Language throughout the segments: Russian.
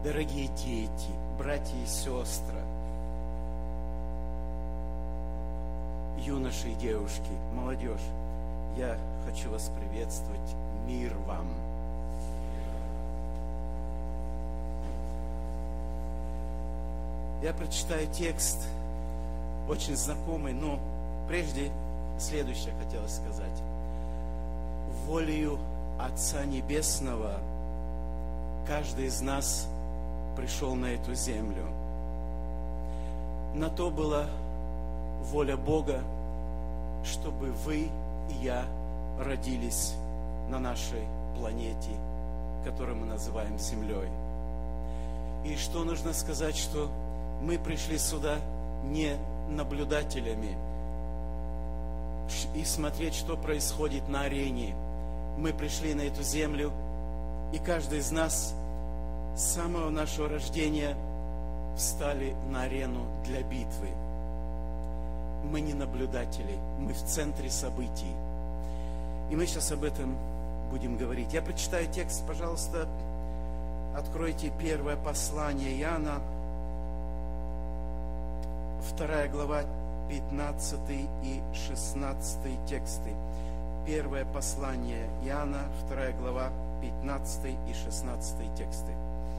Дорогие дети, братья и сестры, юноши и девушки, молодежь, я хочу вас приветствовать. Мир вам! Я прочитаю текст, очень знакомый, но прежде следующее хотелось сказать. Волею Отца Небесного каждый из нас пришел на эту землю. На то была воля Бога, чтобы вы и я родились на нашей планете, которую мы называем Землей. И что нужно сказать, что мы пришли сюда не наблюдателями и смотреть, что происходит на арене. Мы пришли на эту землю, и каждый из нас с самого нашего рождения встали на арену для битвы. Мы не наблюдатели, мы в центре событий. И мы сейчас об этом будем говорить. Я прочитаю текст, пожалуйста, откройте первое послание Иоанна, 2 глава, 15 и 16 тексты. Первое послание Иоанна, 2 глава, 15 и 16 тексты.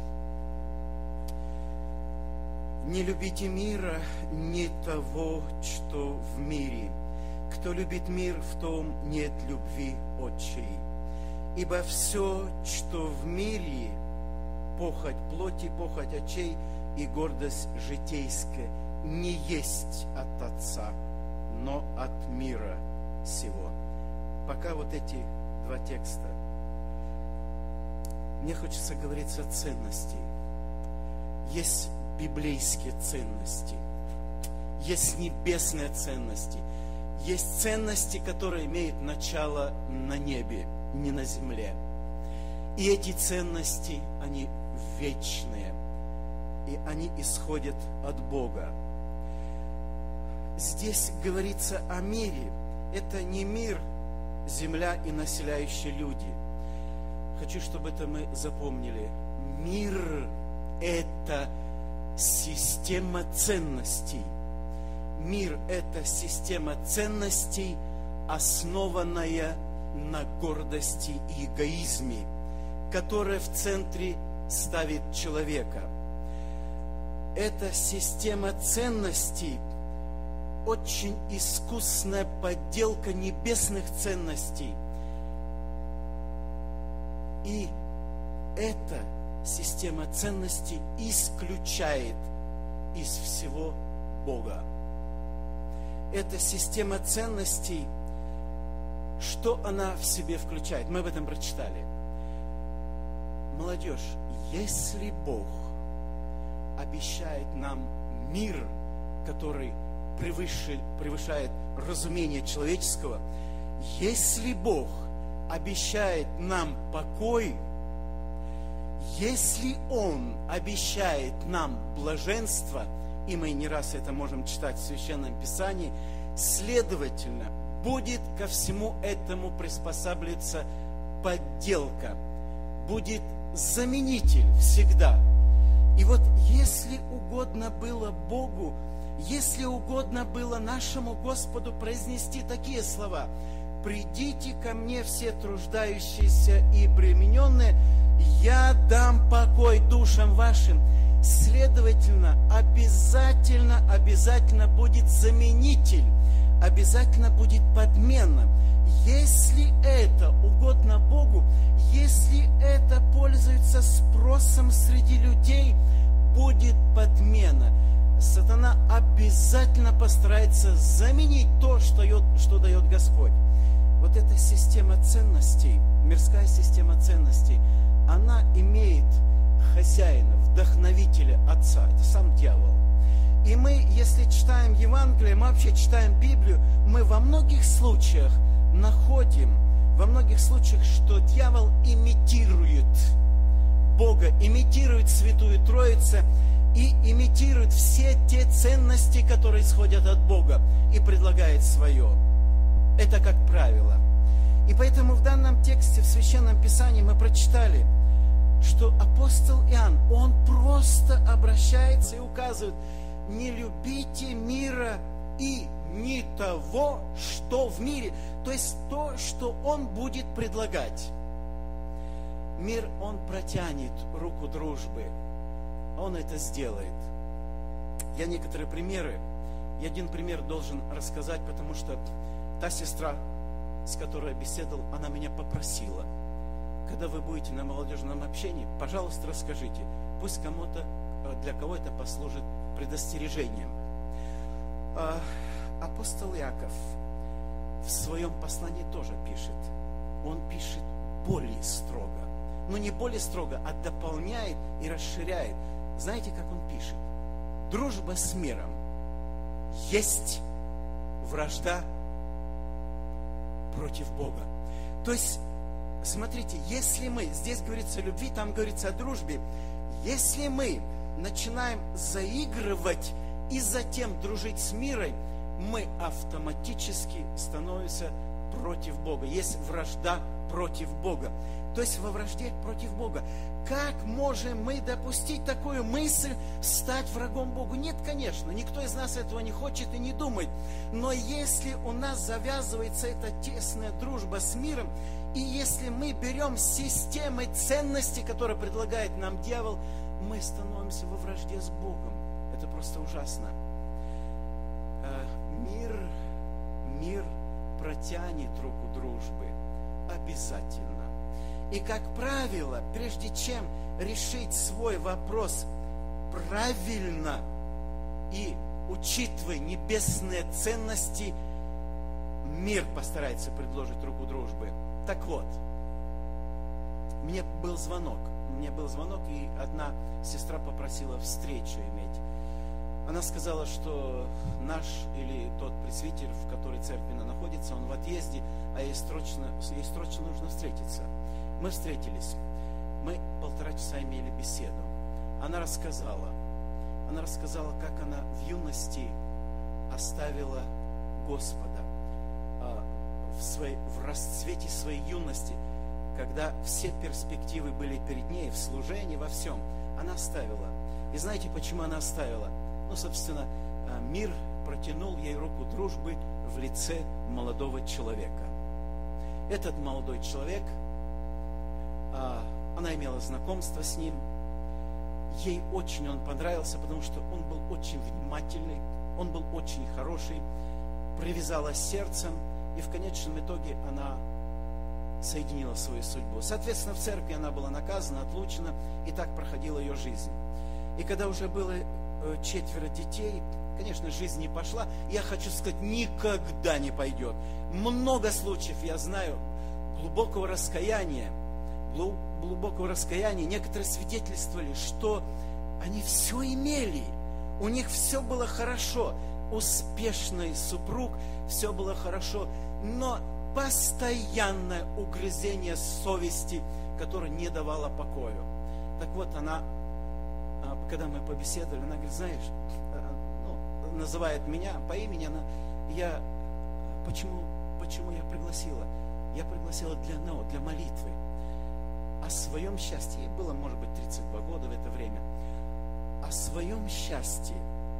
«Не любите мира, не того, что в мире. Кто любит мир, в том нет любви Отчей. Ибо все, что в мире, похоть плоти, похоть очей и гордость житейская, не есть от Отца, но от мира сего». Пока вот эти два текста. Мне хочется говорить о ценности. Есть библейские ценности, есть небесные ценности, есть ценности, которые имеют начало на небе, не на земле. И эти ценности, они вечные, и они исходят от Бога. Здесь говорится о мире. Это не мир, земля и населяющие люди. Хочу, чтобы это мы запомнили. Мир – это система ценностей. Мир – это система ценностей, основанная на гордости и эгоизме, которая в центре ставит человека. Эта система ценностей – очень искусная подделка небесных ценностей. И эта система ценностей исключает из всего Бога. Эта система ценностей, что она в себе включает? Мы об этом прочитали. Молодежь, если Бог обещает нам мир, который превышает разумение человеческого, если Бог обещает нам покой, если Он обещает нам блаженство, и мы не раз это можем читать в Священном Писании, следовательно, будет ко всему этому приспосабливаться подделка, будет заменитель всегда. И вот если угодно было Богу, если угодно было нашему Господу произнести такие слова: «Придите ко мне все труждающиеся и бремененные, я дам покой душам вашим», следовательно, обязательно будет заменитель, обязательно будет подмена. Если это угодно Богу, если это пользуется спросом среди людей, будет подмена. Сатана обязательно постарается заменить то, что дает Господь. Вот эта система ценностей, мирская система ценностей, она имеет хозяина, вдохновителя, Отца. Это сам дьявол. И мы, если читаем Евангелие, мы вообще читаем Библию, мы во многих случаях находим, что дьявол имитирует Бога, имитирует Святую Троицу и имитирует все те ценности, которые исходят от Бога, и предлагает свое. Это как правило. И поэтому в данном тексте, в Священном Писании мы прочитали: что апостол Иоанн, он просто обращается и указывает: не любите мира и не того, что в мире. То есть то, что он будет предлагать. Мир, он протянет руку дружбы. Он это сделает. Я некоторые примеры, и один пример должен рассказать, потому что та сестра, с которой я беседовал, она меня попросила: когда вы будете на молодежном общении, пожалуйста, расскажите. Пусть кому-то, для кого это послужит предостережением. Апостол Иаков в своем послании тоже пишет. Он пишет более строго. Но не более строго, а дополняет и расширяет. Знаете, как он пишет? Дружба с миром есть вражда против Бога. То есть, смотрите, если мы, здесь говорится о любви, там говорится о дружбе, если мы начинаем заигрывать и затем дружить с миром, мы автоматически становимся против Бога. Есть вражда против Бога. То есть во вражде против Бога. Как можем мы допустить такую мысль, стать врагом Богу? Нет, конечно, никто из нас этого не хочет и не думает. Но если у нас завязывается эта тесная дружба с миром, и если мы берем системой ценностей, которые предлагает нам дьявол, мы становимся во вражде с Богом. Это просто ужасно. Мир протянет руку дружбы. Обязательно. И, как правило, прежде чем решить свой вопрос правильно и учитывая небесные ценности, мир постарается предложить руку дружбы. Так вот, мне был звонок, и одна сестра попросила встречу иметь. Она сказала, что наш или тот пресвитер, в которой церкви она находится, он в отъезде, а ей срочно нужно встретиться. Мы встретились. Мы 1,5 часа имели беседу. Она рассказала, как она в юности оставила Господа. В расцвете своей юности, когда все перспективы были перед ней, в служении, во всем, она оставила. И знаете, почему она оставила? Собственно, мир протянул ей руку дружбы в лице молодого человека. Этот молодой человек, она имела знакомство с ним, ей очень он понравился, потому что он был очень внимательный, он был очень хороший, привязалась сердцем, и в конечном итоге она соединила свою судьбу. Соответственно, в церкви она была наказана, отлучена, и так проходила ее жизнь. И когда уже было 4 детей, конечно, жизнь не пошла. Я хочу сказать, никогда не пойдет. Много случаев, я знаю, глубокого раскаяния. Некоторые свидетельствовали, что они все имели. У них все было хорошо. Успешный супруг, все было хорошо. Но постоянное угрызение совести, которое не давало покою. Так вот, она, когда мы побеседовали, она говорит: знаешь, называет меня по имени, почему я пригласила? Я пригласила для молитвы. О своем счастье, ей было, может быть, 32 года в это время, о своем счастье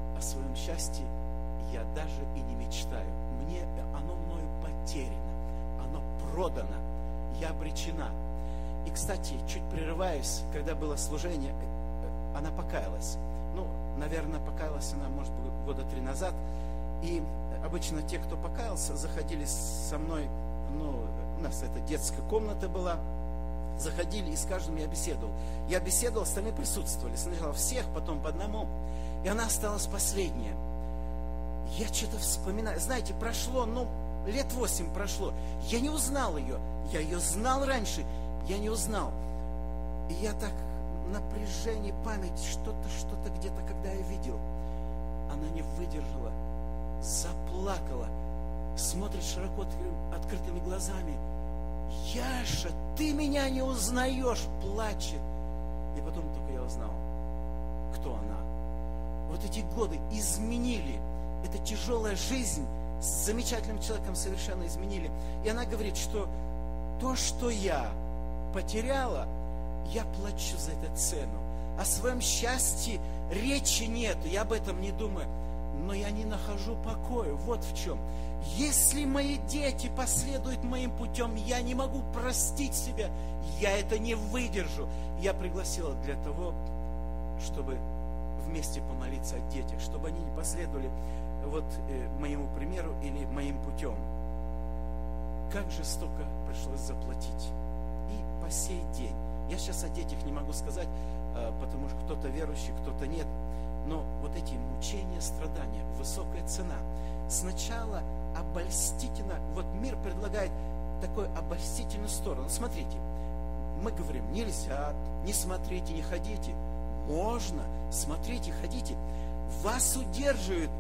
я даже и не мечтаю. Оно мною потеряно, оно продано, я обречена. И, кстати, чуть прерываюсь, когда было служение, она покаялась. Наверное, покаялась она, может быть, 3 года назад. И обычно те, кто покаялся, заходили со мной, у нас это детская комната была, заходили, и с каждым я беседовал. Я беседовал, остальные присутствовали. Сначала всех, потом по одному. И она осталась последняя. Я что-то вспоминаю. Знаете, прошло, 8 лет прошло. Я не узнал ее. Я ее знал раньше. Я не узнал. И я так, напряжение, память, что-то где-то, когда я видел. Она не выдержала, заплакала, смотрит широко открытыми глазами. Яша, ты меня не узнаешь, плачет. И потом только я узнал, кто она. Вот эти годы изменили. Эта тяжелая жизнь с замечательным человеком совершенно изменили. И она говорит, что то, что я потеряла, я плачу за это цену. О своем счастье речи нету, я об этом не думаю. Но я не нахожу покоя. Вот в чем. Если мои дети последуют моим путем, я не могу простить себя. Я это не выдержу. Я пригласила для того, чтобы вместе помолиться о детях, чтобы они не последовали моему примеру или моим путем. Как жестоко пришлось заплатить. И по сей день. Я сейчас о детях не могу сказать, потому что кто-то верующий, кто-то нет. Но вот эти мучения, страдания, высокая цена. Сначала обольстительно, мир предлагает такую обольстительную сторону. Смотрите, мы говорим, нельзя, не смотрите, не ходите. Можно, смотрите, ходите. Вас удерживает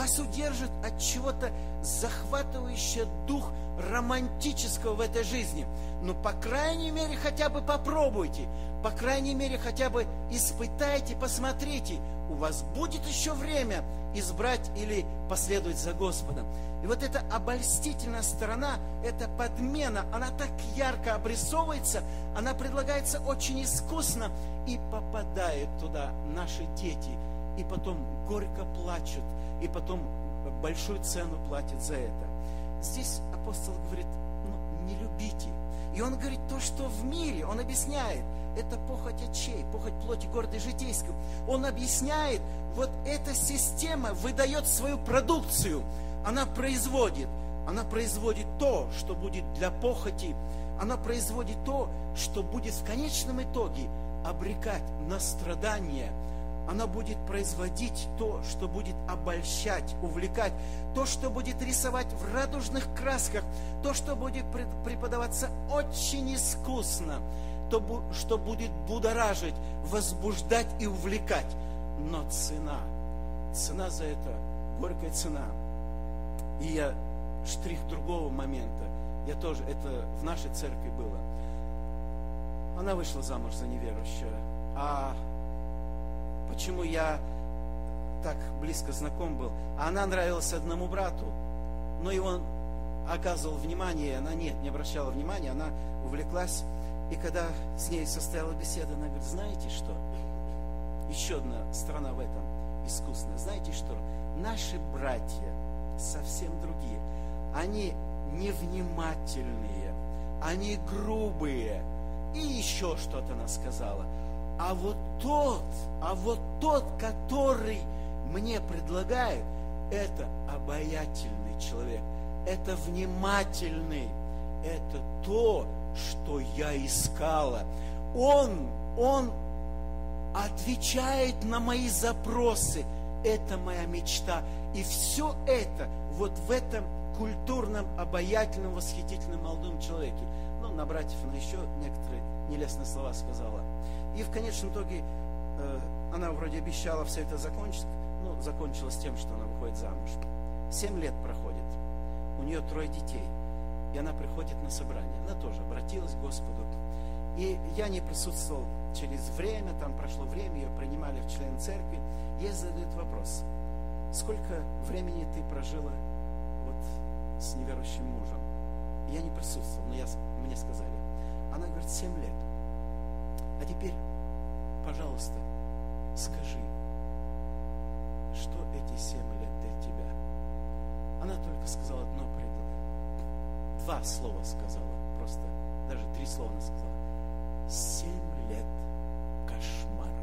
от чего-то захватывающего дух романтического в этой жизни. Но, по крайней мере, хотя бы попробуйте. По крайней мере, хотя бы испытайте, посмотрите. У вас будет еще время избрать или последовать за Господом. И вот эта обольстительная сторона, эта подмена, она так ярко обрисовывается, она предлагается очень искусно, и попадают туда наши дети, и потом горько плачут, и потом большую цену платят за это. Здесь апостол говорит, не любите. И он говорит то, что в мире, он объясняет, это похоть очей, похоть плоти, гордой житейской. Он объясняет, эта система выдает свою продукцию, она производит то, что будет для похоти, она производит то, что будет в конечном итоге обрекать на страдания. Она будет производить то, что будет обольщать, увлекать, то, что будет рисовать в радужных красках, то, что будет преподаваться очень искусно, то, что будет будоражить, возбуждать и увлекать. Но цена за это, горькая цена. И я штрих другого момента, это в нашей церкви было. Она вышла замуж за неверующего, почему я так близко знаком был? Она нравилась одному брату, но и он оказывал внимание, она не обращала внимания, она увлеклась. И когда с ней состояла беседа, она говорит, знаете что? Еще одна сторона в этом искусная. Знаете что? Наши братья совсем другие. Они невнимательные, они грубые. И еще что-то она сказала. А вот тот, который мне предлагает, это обаятельный человек, это внимательный, это то, что я искала. Он отвечает на мои запросы. Это моя мечта. И все это в этом культурном, обаятельном, восхитительном молодом человеке. На братьев она еще некоторые нелестные слова сказала. И в конечном итоге она вроде обещала все это закончить, закончилось тем, что она выходит замуж. 7 лет проходит, у нее 3 детей, и она приходит на собрание. Она тоже обратилась к Господу. И я не присутствовал через время, там прошло время, ее принимали в член церкви. Ей задают вопрос, сколько времени ты прожила с неверующим мужем? Я не присутствовал, но мне сказали. Она говорит, 7 лет. А теперь, пожалуйста, скажи, что эти 7 лет для тебя? Она только сказала одно, 2 слова сказала, просто, даже 3 слова она сказала. 7 лет кошмара.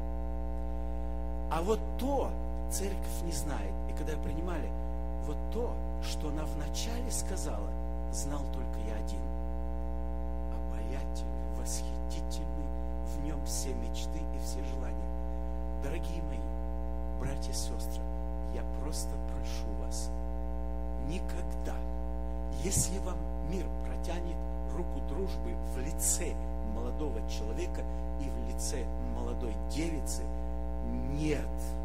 А то церковь не знает. И когда принимали, то, что она вначале сказала, знал только я один. Обаятельный, восхитительный, в нем все мечты и все желания. Дорогие мои, братья и сестры, я просто прошу вас, никогда, если вам мир протянет руку дружбы в лице молодого человека и в лице молодой девицы, нет.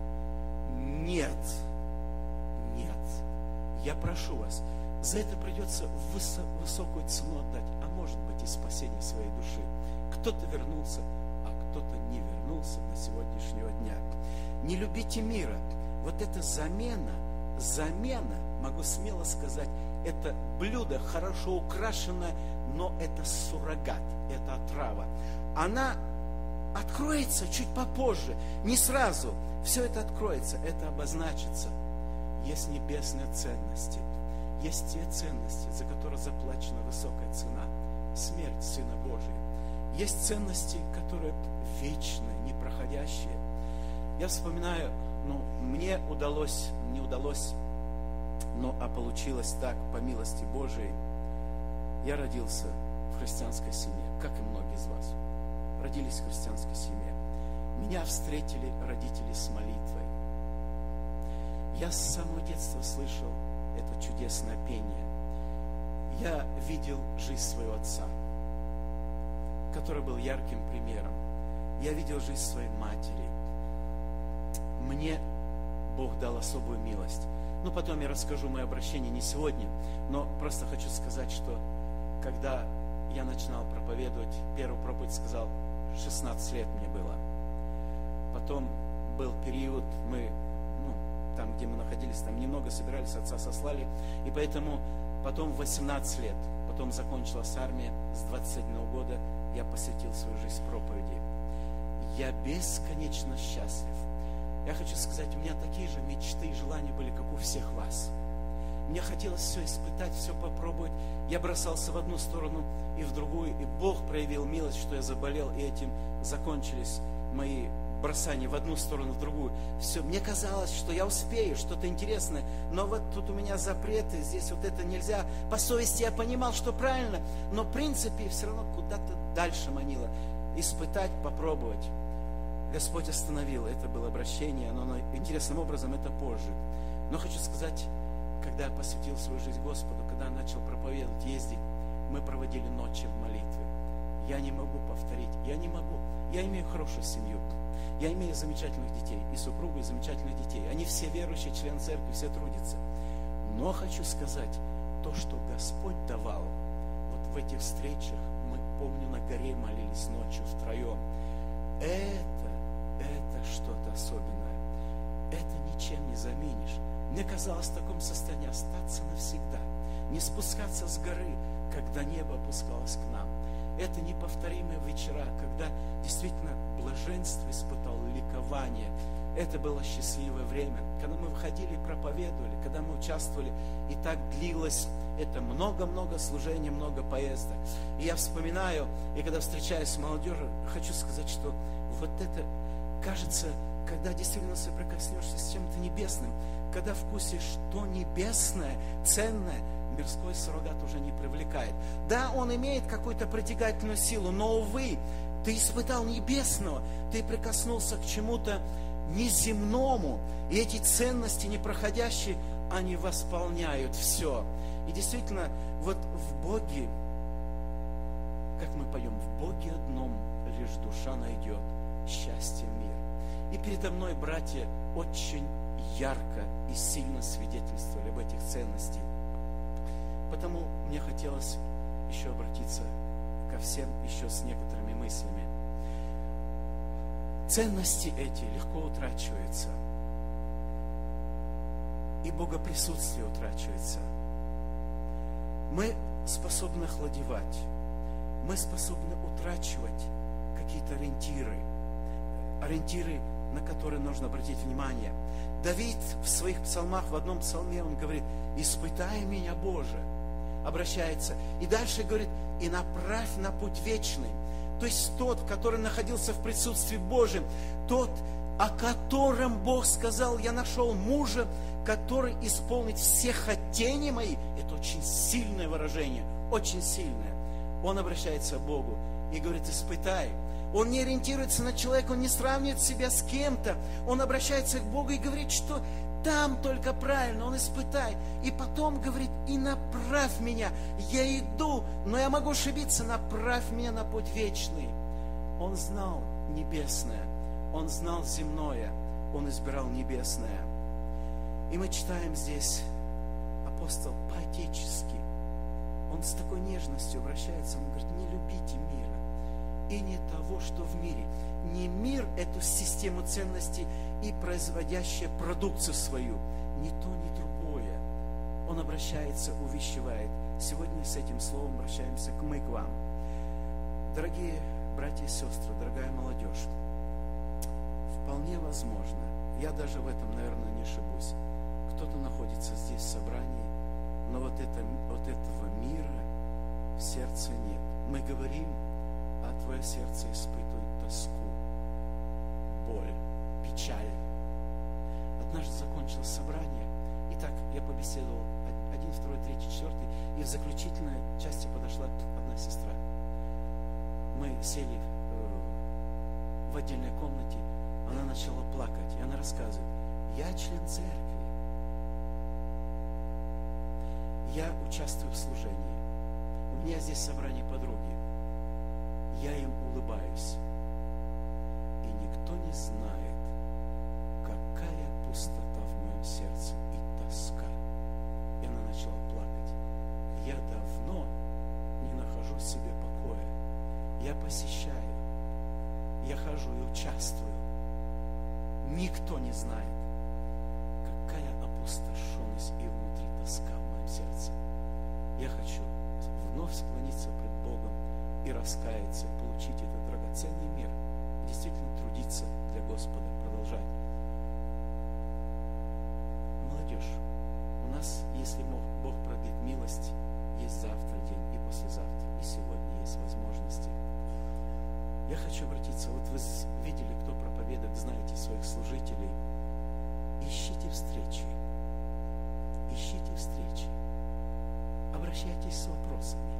Я прошу вас, за это придется высокую цену отдать, а может быть и спасение своей души. Кто-то вернулся, а кто-то не вернулся до сегодняшнего дня. Не любите мира. Это замена, могу смело сказать, это блюдо хорошо украшенное, но это суррогат, это отрава. она откроется чуть попозже, не сразу. Все это откроется, это обозначится. Есть небесные ценности, есть те ценности, за которые заплачена высокая цена, смерть Сына Божия. Есть ценности, которые вечные, непроходящие. Я вспоминаю, мне удалось, не удалось, а получилось так, по милости Божией. Я родился в христианской семье, как и многие из вас. Родились в христианской семье. Меня встретили родители с молитвой. Я с самого детства слышал это чудесное пение. Я видел жизнь своего отца, который был ярким примером. Я видел жизнь своей матери. Мне Бог дал особую милость. Потом я расскажу мое обращение не сегодня, но просто хочу сказать, что когда я начинал проповедовать, первую проповедь сказал, 16 лет мне было. Потом был период, мы, там, где мы находились, там немного собирались, отца сослали, и поэтому потом 18 лет, потом закончилась армия, с 21 года я посвятил свою жизнь проповеди. Я бесконечно счастлив. Я хочу сказать, у меня такие же мечты и желания были, как у всех вас. Мне хотелось все испытать, все попробовать. Я бросался в одну сторону и в другую, и Бог проявил милость, что я заболел, и этим закончились мои бросания в одну сторону, в другую. Все, мне казалось, что я успею, что-то интересное, но вот тут у меня запреты, здесь вот это нельзя. По совести я понимал, что правильно, но в принципе все равно куда-то дальше манило. Испытать, попробовать. Господь остановил, это было обращение, но интересным образом это позже. Но хочу сказать, когда я посвятил свою жизнь Господу, когда начал проповедовать, ездить, мы проводили ночи в молитве. Я не могу повторить, я не могу. Я имею хорошую семью, я имею замечательных детей, и супругу, и замечательных детей. Они все верующие, члены церкви, все трудятся. Но хочу сказать, то, что Господь давал, вот в этих встречах, мы, помню, на горе молились ночью втроем. Это что-то особенное. Это ничем не заменишь. Мне казалось в таком состоянии остаться навсегда. Не спускаться с горы, когда небо опускалось к нам. Это неповторимые вечера, когда действительно блаженство испытал, ликование. Это было счастливое время, когда мы выходили и проповедовали, когда мы участвовали, и так длилось это много-много служений, много поездок. И я вспоминаю, и когда встречаюсь с молодежью, хочу сказать, что вот это кажется, когда действительно соприкоснешься с чем-то небесным, когда вкусишь то небесное, ценное, мирской суррогат уже не привлекает. Да, он имеет какую-то притягательную силу, но, увы, ты испытал небесного, ты прикоснулся к чему-то неземному, и эти ценности непроходящие, они восполняют все. И действительно, вот в Боге, как мы поем, в Боге одном лишь душа найдет счастье, мир. И передо мной братья очень ярко и сильно свидетельствовали об этих ценностях. Потому мне хотелось еще обратиться ко всем еще с некоторыми мыслями. Ценности эти легко утрачиваются. И богоприсутствие утрачивается. Мы способны охладевать. Мы способны утрачивать какие-то ориентиры, на которые нужно обратить внимание. Давид в своих псалмах, в одном псалме, он говорит: «Испытай меня, Боже», обращается. И дальше говорит: «И направь на путь вечный». То есть тот, который находился в присутствии Божьем, тот, о котором Бог сказал: «Я нашел мужа, который исполнит все хотения мои». Это очень сильное выражение, очень сильное. Он обращается к Богу и говорит: «Испытай». Он не ориентируется на человека, он не сравнивает себя с кем-то. Он обращается к Богу и говорит, что там только правильно, он испытай. И потом говорит: «И направь меня, я иду, но я могу ошибиться, направь меня на путь вечный». Он знал небесное, он знал земное, он избирал небесное. И мы читаем здесь, апостол по-отечески, он с такой нежностью обращается, он говорит: «Не любите мира и не того, что в мире». Не мир, эту систему ценностей и производящую продукцию свою, ни то, ни другое. Он обращается, увещевает. Сегодня с этим словом обращаемся мы к вам. Дорогие братья и сестры, дорогая молодежь, вполне возможно, я даже в этом, наверное, не ошибусь, кто-то находится здесь в собрании, но вот этого мира в сердце нет. Мы говорим, а твое сердце испытывает тоску, боль, печаль. Однажды закончилось собрание, и так я побеседовал 1, 2, 3, 4, и в заключительной части подошла одна сестра. Мы сели в отдельной комнате, она начала плакать, и она рассказывает: я член церкви, я участвую в служении, у меня здесь собрание подруги, я им улыбаюсь, и никто не знает, какая пустота в моем сердце и тоска. И она начала плакать. Я давно не нахожу себе покоя. Я посещаю, я хожу и участвую. Никто не знает, какая опустошенность и внутри тоска в моем сердце. Я хочу вновь склониться пред Богом и раскаяться, и получить этот драгоценный мир, и действительно трудиться для Господа, продолжать. Молодежь, у нас, если Бог продлит милость, есть завтра день и послезавтра, и сегодня есть возможности. Я хочу обратиться, вот вы видели, кто проповедует, знаете своих служителей. Ищите встречи. Ищите встречи. Обращайтесь с вопросами.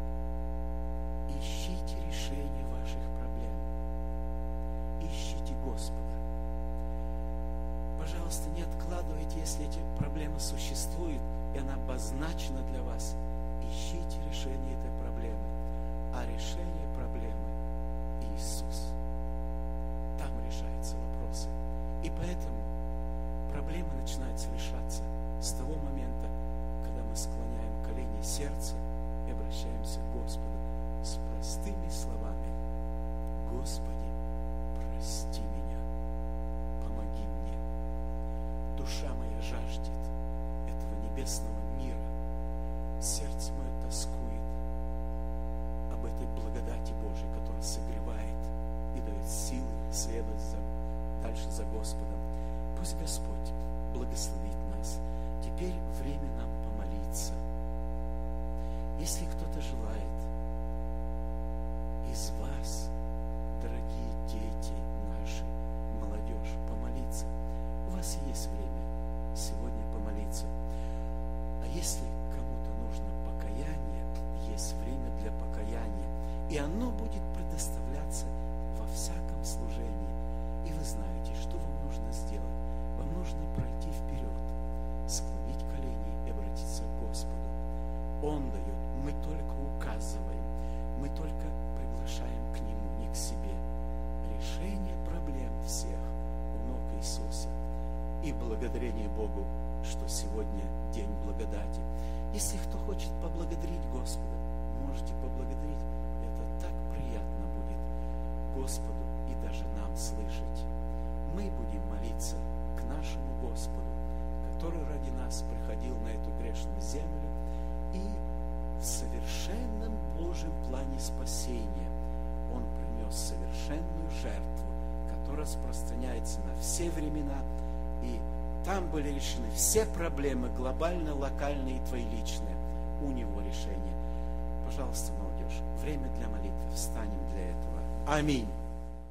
Ищите решение ваших проблем. Ищите Господа. Пожалуйста, не откладывайте, если эти проблемы существуют, и она обозначена для вас. Ищите решение этой проблемы. А решение проблемы Иисус. Там решаются вопросы. И поэтому проблемы начинаются решаться с того момента, когда мы склоняем колени сердца и обращаемся к Господу с простыми словами: Господи, прости меня, помоги мне. Душа моя жаждет этого небесного мира. Сердце мое тоскует об этой благодати Божией, которая согревает и дает силы следовать дальше за Господом. Пусть Господь благословит нас. Теперь время нам помолиться. Если кто-то желает из вас, дорогие дети наши, молодежь, помолиться, у вас есть время сегодня помолиться. А если кому-то нужно покаяние, есть время для покаяния, и оно будет предоставляться во всяком служении. И вы знаете, что вам нужно сделать. Вам нужно пройти вперед, склонить колени и обратиться к Господу. Он дает, мы только указываем, мы только приглашаем к Нему, не к себе. Решение проблем всех у ног Иисуса. И благодарение Богу, что сегодня день благодати. Если кто хочет поблагодарить Господа, можете поблагодарить. Это так приятно будет Господу и даже нам слышать. Мы будем молиться к нашему Господу, который ради нас приходил на эту грешную землю, и в совершенном Божьем плане спасения Он принес совершенную жертву, которая распространяется на все времена, и там были решены все проблемы, глобальные, локальные и твои личные. У Него решение. Пожалуйста, молодежь, время для молитвы. Встанем для этого. Аминь.